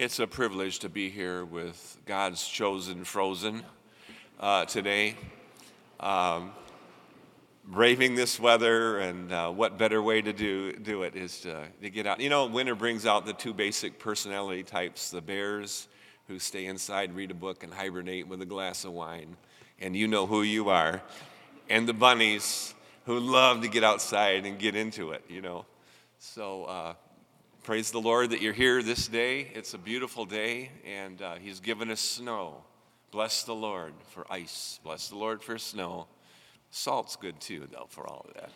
It's a privilege to be here with God's chosen frozen today. Braving this weather, and what better way to do it is to get out. You know, winter brings out the two basic personality types: the bears who stay inside, read a book, and hibernate with a glass of wine, and you know who you are, and the bunnies who love to get outside and get into it, you know. So praise the Lord that you're here this day. It's a beautiful day, and He's given us snow. Bless the Lord for ice. Bless the Lord for snow. Salt's good too, though, for all of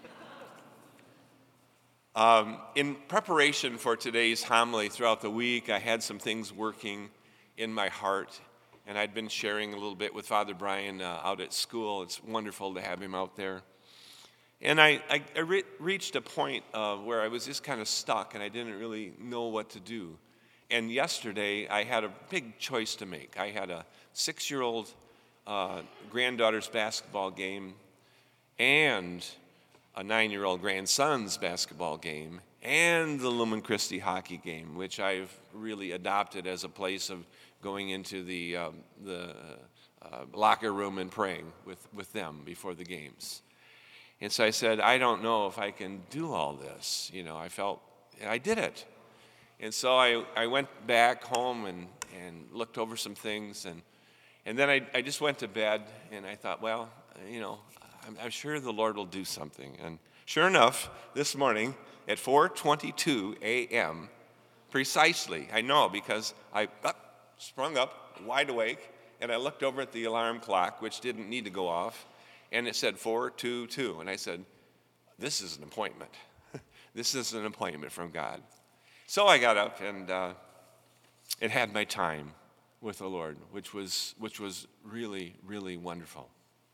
that. In preparation for today's homily throughout the week, I had some things working in my heart, and I'd been sharing a little bit with Father Brian out at school. It's wonderful to have him out there. And I reached a point where I was just kind of stuck, and I didn't really know what to do. And yesterday, I had a big choice to make. I had a 6-year-old granddaughter's basketball game, and a 9-year-old grandson's basketball game, and the Lumen Christi hockey game, which I've really adopted as a place of going into the locker room and praying with them before the games. And so I said, I don't know if I can do all this. You know, I felt I did it. And so I went back home and looked over some things, and then I just went to bed, and I thought, well, you know, I'm sure the Lord will do something. And sure enough, this morning at 4:22 a.m., precisely, I know because I sprung up, wide awake, and I looked over at the alarm clock, which didn't need to go off, and it said 4:22, and I said, this is an appointment. This is an appointment from God. So I got up and had my time with the Lord, which was really, really wonderful.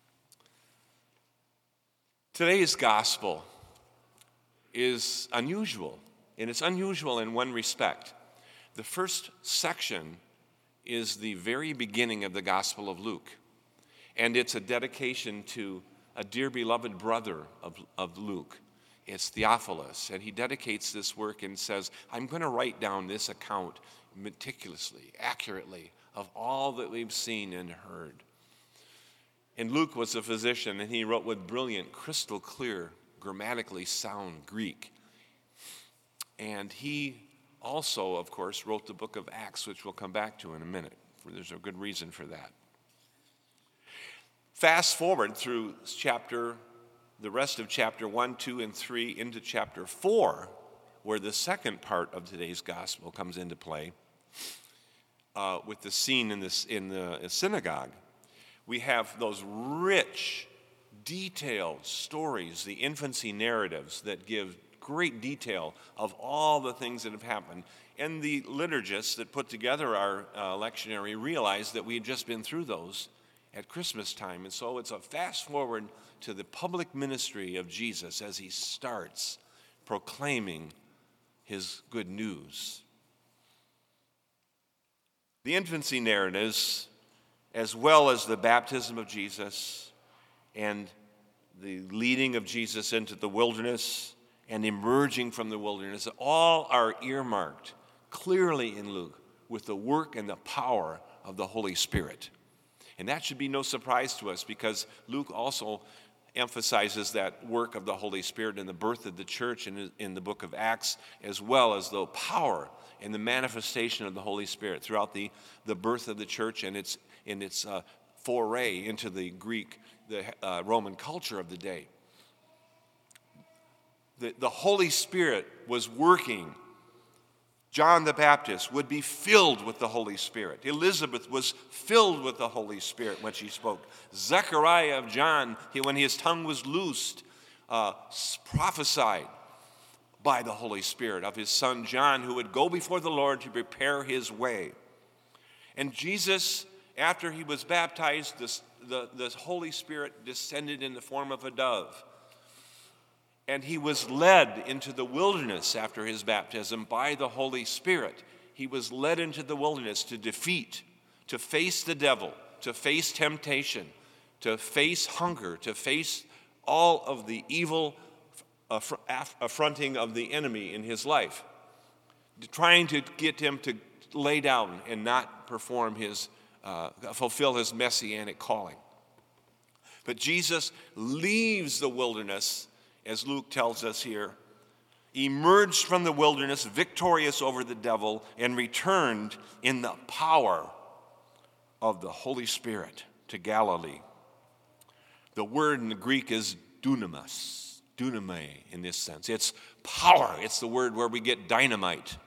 Today's gospel is unusual, and it's unusual in one respect. The first section is the very beginning of the Gospel of Luke. And it's a dedication to a dear beloved brother of Luke. It's Theophilus. And he dedicates this work and says, I'm going to write down this account meticulously, accurately, of all that we've seen and heard. And Luke was a physician, and he wrote with brilliant, crystal clear, grammatically sound Greek. And he also, of course, wrote the book of Acts, which we'll come back to in a minute. There's a good reason for that. Fast forward through the rest of chapter 1, 2, and 3 into chapter 4, where the second part of today's gospel comes into play with the scene in the synagogue. We have those rich, detailed stories, the infancy narratives that give great detail of all the things that have happened. And the liturgists that put together our lectionary realized that we had just been through those at Christmas time. And so it's a fast forward to the public ministry of Jesus as he starts proclaiming his good news. The infancy narratives, as well as the baptism of Jesus and the leading of Jesus into the wilderness and emerging from the wilderness, all are earmarked clearly in Luke with the work and the power of the Holy Spirit. And that should be no surprise to us, because Luke also emphasizes that work of the Holy Spirit in the birth of the church in the book of Acts, as well as the power and the manifestation of the Holy Spirit throughout the birth of the church and its foray into the Roman culture of the day. The Holy Spirit was working. John the Baptist would be filled with the Holy Spirit. Elizabeth was filled with the Holy Spirit when she spoke. Zechariah of John, when his tongue was loosed, prophesied by the Holy Spirit of his son John, who would go before the Lord to prepare his way. And Jesus, after he was baptized, the Holy Spirit descended in the form of a dove. And he was led into the wilderness after his baptism by the Holy Spirit. He was led into the wilderness to face the devil, to face temptation, to face hunger, to face all of the evil affronting of the enemy in his life, trying to get him lay down and not perform fulfill his messianic calling. But Jesus leaves the wilderness, as Luke tells us here, emerged from the wilderness victorious over the devil, and returned in the power of the Holy Spirit to Galilee. The word in the Greek is dunamis, duname in this sense. It's power. It's the word where we get dynamite.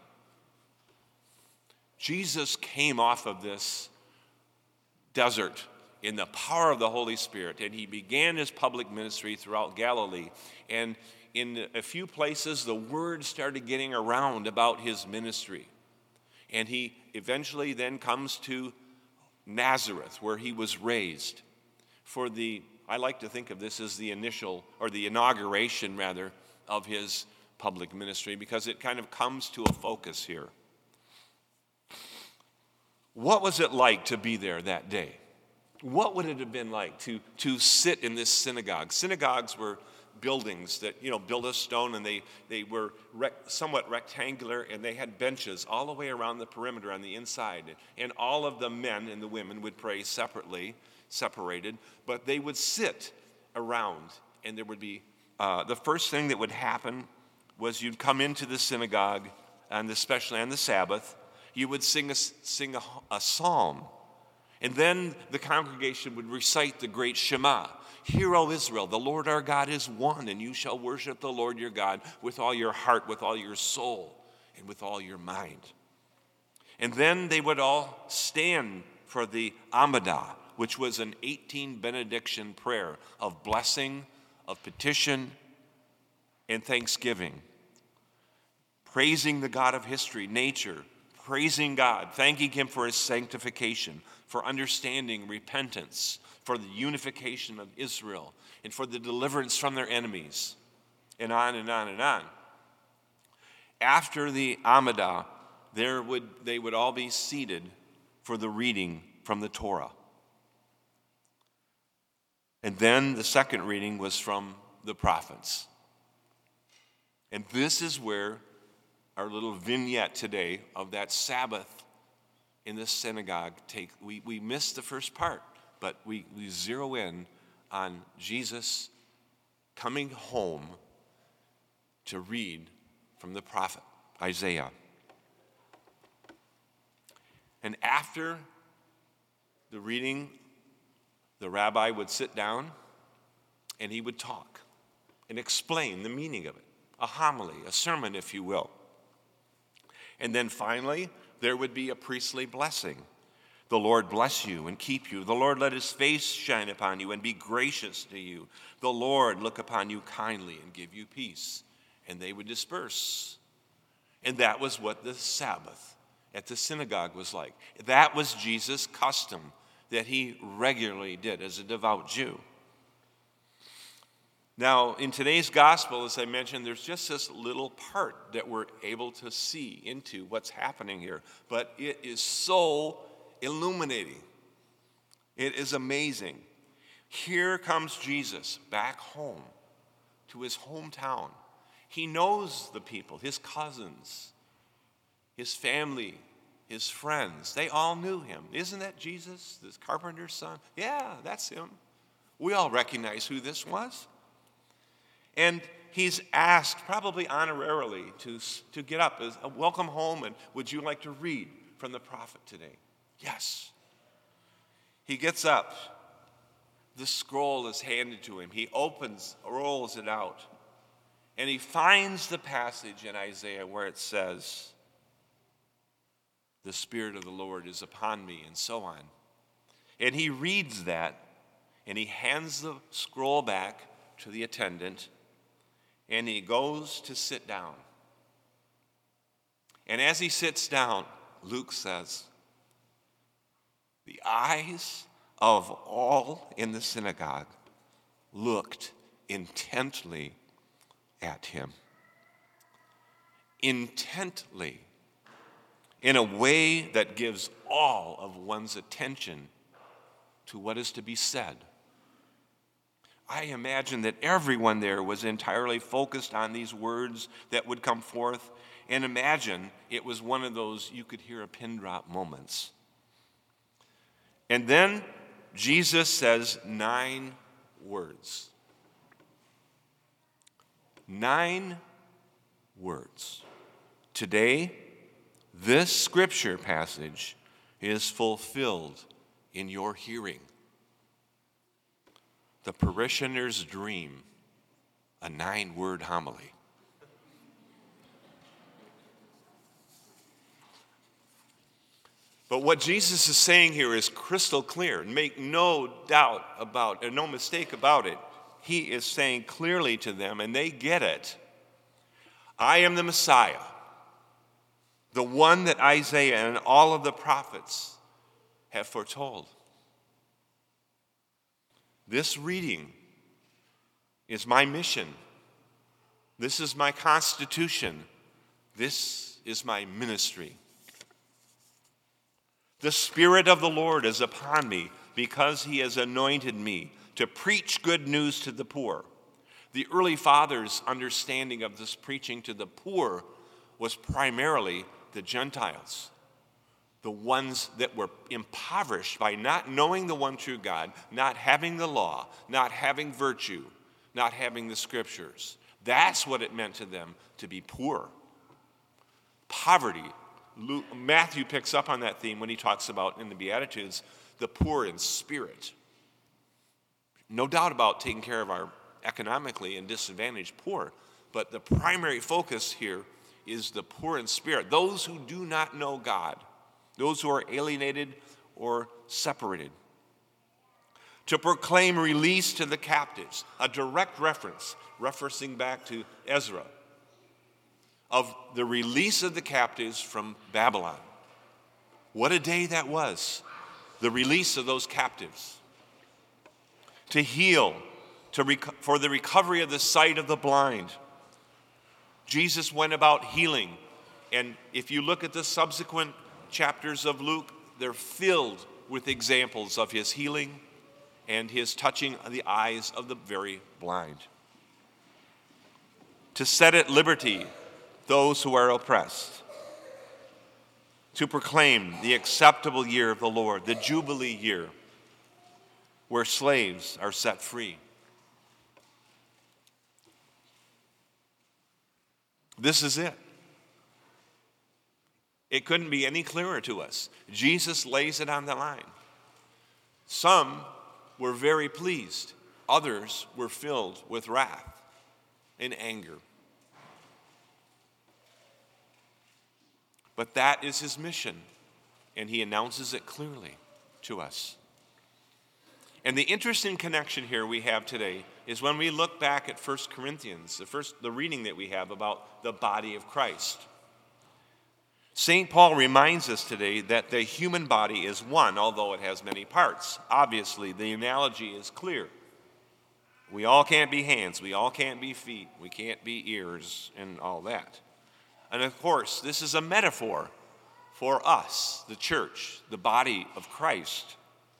Jesus came off of this desert in the power of the Holy Spirit, and he began his public ministry throughout Galilee. And in a few places, the word started getting around about his ministry. And he eventually then comes to Nazareth, where he was raised, I like to think of this as the inauguration rather, of his public ministry, because it kind of comes to a focus here. What was it like to be there that day? What would it have been like to sit in this synagogue? Synagogues were buildings that, built of stone, and they were somewhat rectangular, and they had benches all the way around the perimeter on the inside. And all of the men and the women would pray separately, separated, but they would sit around, and there would be, the first thing that would happen was you'd come into the synagogue, and especially on the Sabbath, you would sing a psalm. And then the congregation would recite the great Shema. Hear, O Israel, the Lord our God is one, and you shall worship the Lord your God with all your heart, with all your soul, and with all your mind. And then they would all stand for the Amidah, which was an 18 benediction prayer of blessing, of petition, and thanksgiving. Praising the God of history, nature, praising God, thanking him for his sanctification, for understanding, repentance, for the unification of Israel, and for the deliverance from their enemies, and on and on and on. After the Amidah, they would all be seated for the reading from the Torah. And then the second reading was from the prophets. And this is where our little vignette today of that Sabbath in the synagogue we missed the first part, but we zero in on Jesus coming home to read from the prophet Isaiah. And after the reading, the rabbi would sit down and he would talk and explain the meaning of it, a homily, a sermon, if you will. And then finally, there would be a priestly blessing. The Lord bless you and keep you. The Lord let his face shine upon you and be gracious to you. The Lord look upon you kindly and give you peace. And they would disperse. And that was what the Sabbath at the synagogue was like. That was Jesus' custom that he regularly did as a devout Jew. Now, in today's gospel, as I mentioned, there's just this little part that we're able to see into what's happening here. But it is so illuminating. It is amazing. Here comes Jesus back home to his hometown. He knows the people, his cousins, his family, his friends. They all knew him. Isn't that Jesus, this carpenter's son? Yeah, that's him. We all recognize who this was. And he's asked, probably honorarily, to get up. Welcome home, and would you like to read from the prophet today? Yes. He gets up. The scroll is handed to him. He rolls it out, and he finds the passage in Isaiah where it says, the Spirit of the Lord is upon me, and so on. And he reads that, and he hands the scroll back to the attendant, and he goes to sit down. And as he sits down, Luke says, the eyes of all in the synagogue looked intently at him. Intently. In a way that gives all of one's attention to what is to be said. I imagine that everyone there was entirely focused on these words that would come forth, and imagine it was one of those you could hear a pin drop moments. And then Jesus says 9 words. 9 words. Today, this scripture passage is fulfilled in your hearing. The parishioner's dream, a 9-word homily. But what Jesus is saying here is crystal clear. Make no doubt about it, no mistake about it. He is saying clearly to them, and they get it. I am the Messiah, the one that Isaiah and all of the prophets have foretold. This reading is my mission. This is my constitution. This is my ministry. The Spirit of the Lord is upon me because he has anointed me to preach good news to the poor. The early fathers' understanding of this preaching to the poor was primarily the Gentiles, the ones that were impoverished by not knowing the one true God, not having the law, not having virtue, not having the scriptures. That's what it meant to them to be poor. Poverty. Matthew picks up on that theme when he talks about, in the Beatitudes, the poor in spirit. No doubt about taking care of our economically and disadvantaged poor, but the primary focus here is the poor in spirit, those who do not know God, those who are alienated or separated. To proclaim release to the captives, a direct referencing back to Ezra, of the release of the captives from Babylon. What a day that was, the release of those captives. To heal, for the recovery of the sight of the blind. Jesus went about healing, and if you look at the subsequent chapters of Luke, they're filled with examples of his healing and his touching the eyes of the very blind. To set at liberty those who are oppressed, to proclaim the acceptable year of the Lord, the Jubilee year, where slaves are set free. This is it. It couldn't be any clearer to us. Jesus lays it on the line. Some were very pleased. Others were filled with wrath and anger. But that is his mission, and he announces it clearly to us. And the interesting connection here we have today is when we look back at 1 Corinthians, the reading that we have about the body of Christ. St. Paul reminds us today that the human body is one, although it has many parts. Obviously, the analogy is clear. We all can't be hands, we all can't be feet, we can't be ears, and all that. And of course, this is a metaphor for us, the church, the body of Christ.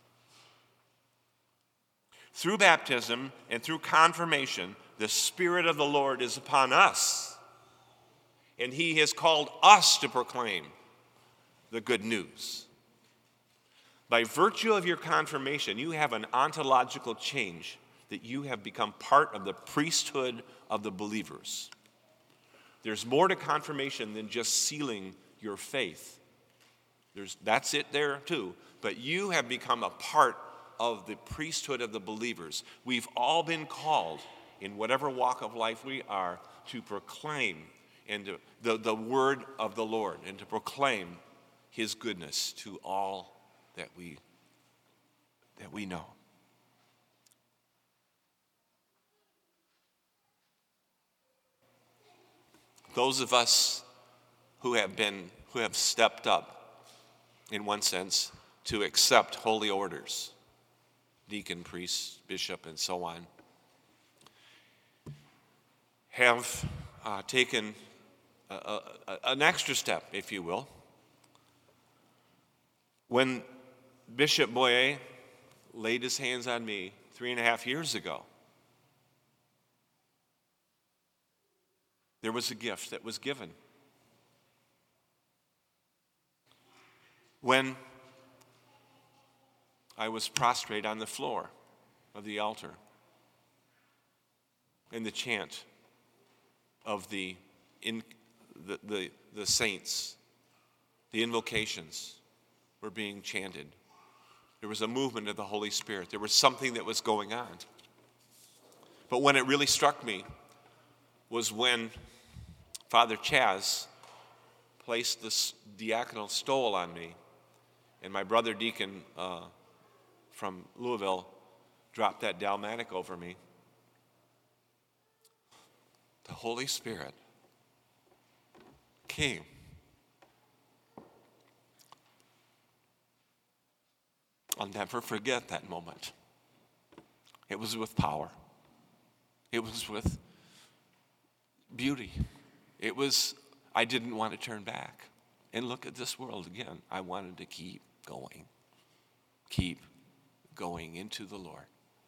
Through baptism and through confirmation, the Spirit of the Lord is upon us. And he has called us to proclaim the good news. By virtue of your confirmation, you have an ontological change that you have become part of the priesthood of the believers. There's more to confirmation than just sealing your faith. That's it there too. But you have become a part of the priesthood of the believers. We've all been called, in whatever walk of life we are, to proclaim and the word of the Lord and to proclaim his goodness to all that we know. Those of us who have stepped up, in one sense, to accept holy orders, deacon, priest, bishop, and so on, have taken an extra step, if you will. When Bishop Boyer laid his hands on me 3.5 years ago, there was a gift that was given. when I was prostrate on the floor of the altar, and the chant of the saints, the invocations were being chanted. There was a movement of the Holy Spirit. There was something that was going on. But when it really struck me was when Father Chaz placed this diaconal stole on me, and my brother deacon from Louisville dropped that dalmatic over me. The Holy Spirit came. I'll never forget that moment. It was with power. It was with beauty. It was, I didn't want to turn back and look at this world again. I wanted to keep going into the Lord.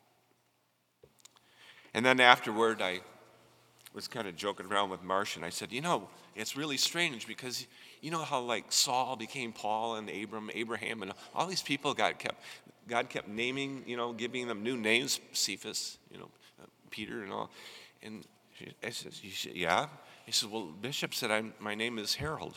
And then afterward, I was kind of joking around with Marcia, and I said, it's really strange because you know how like Saul became Paul and Abraham, and all these people God kept naming, giving them new names, Cephas, Peter and all. And I said, yeah. He said, well, Bishop said, my name is Harold.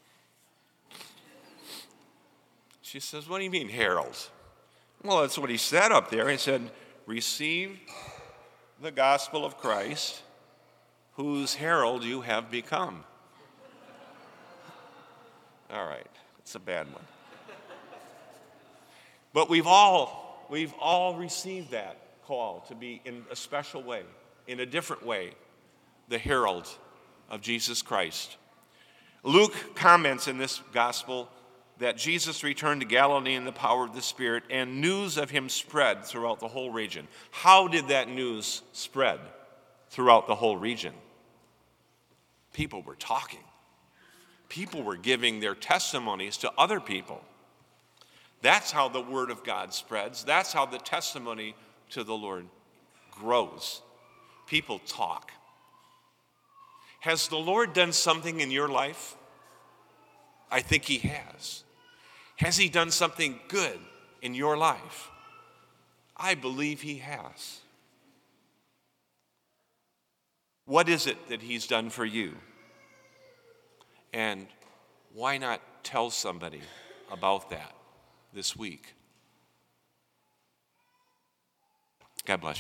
She says, what do you mean, Harold? Well, that's what he said up there. He said, receive the gospel of Christ, whose herald you have become. All right, it's a bad one. But we've all received that call to be in a special way, in a different way, the herald of Jesus Christ. Luke comments in this gospel that Jesus returned to Galilee in the power of the Spirit, and news of him spread throughout the whole region. How did that news spread throughout the whole region? People were talking. People were giving their testimonies to other people. That's how the word of God spreads. That's how the testimony to the Lord grows. People talk. Has the Lord done something in your life? I think he has. Has he done something good in your life? I believe he has. What is it that he's done for you? And why not tell somebody about that this week? God bless you.